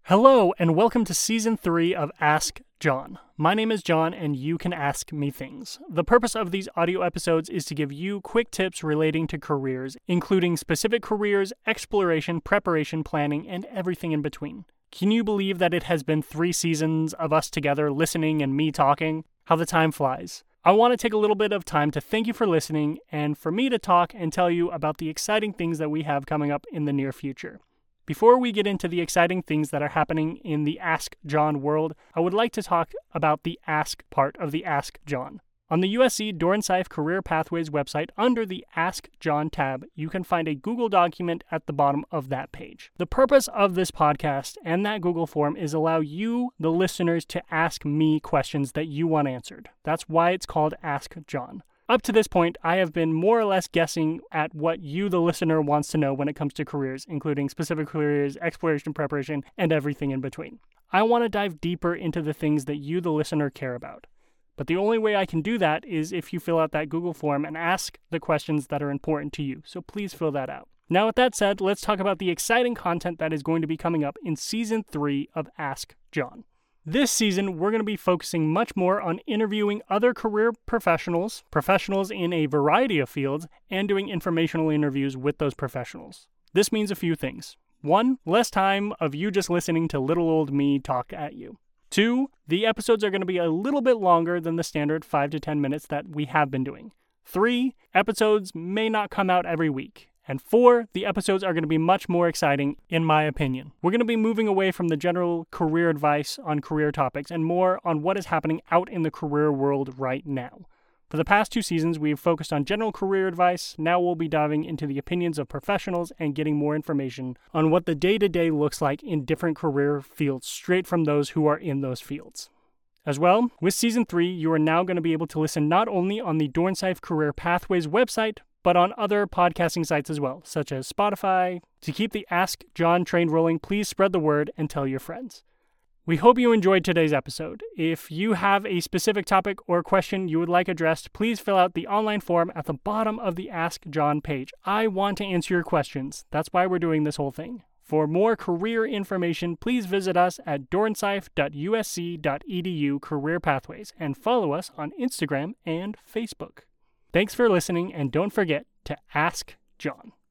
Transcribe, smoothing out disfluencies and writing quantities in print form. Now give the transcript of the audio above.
Hello, and welcome to Season 3 of Ask John. My name is John, and you can ask me things. The purpose of these audio episodes is to give you quick tips relating to careers, including specific careers, exploration, preparation, planning, and everything in between. Can you believe that it has been 3 seasons of us together listening and me talking? How the time flies. I want to take a little bit of time to thank you for listening and for me to talk and tell you about the exciting things that we have coming up in the near future. Before we get into the exciting things that are happening in the Ask John world, I would like to talk about the Ask part of the Ask John. On the USC Dornsife Career Pathways website, under the Ask John tab, you can find a Google document at the bottom of that page. The purpose of this podcast and that Google form is allow you, the listeners, to ask me questions that you want answered. That's why it's called Ask John. Up to this point, I have been more or less guessing at what you, the listener, wants to know when it comes to careers, including specific careers, exploration, preparation, and everything in between. I want to dive deeper into the things that you, the listener, care about. But the only way I can do that is if you fill out that Google form and ask the questions that are important to you. So please fill that out. Now, with that said, let's talk about the exciting content that is going to be coming up in Season 3 of Ask John. This season, we're going to be focusing much more on interviewing other career professionals in a variety of fields, and doing informational interviews with those professionals. This means a few things. 1, less time of you just listening to little old me talk at you. 2, the episodes are going to be a little bit longer than the standard 5 to 10 minutes that we have been doing. 3, episodes may not come out every week. And 4, the episodes are going to be much more exciting, in my opinion. We're going to be moving away from the general career advice on career topics and more on what is happening out in the career world right now. For the past 2 seasons, we've focused on general career advice. Now we'll be diving into the opinions of professionals and getting more information on what the day-to-day looks like in different career fields, straight from those who are in those fields. As well, with Season 3, you are now going to be able to listen not only on the Dornsife Career Pathways website, but on other podcasting sites as well, such as Spotify. To keep the Ask John train rolling, please spread the word and tell your friends. We hope you enjoyed today's episode. If you have a specific topic or question you would like addressed, please fill out the online form at the bottom of the Ask John page. I want to answer your questions. That's why we're doing this whole thing. For more career information, please visit us at dornsife.usc.edu Career Pathways and follow us on Instagram and Facebook. Thanks for listening, and don't forget to ask John.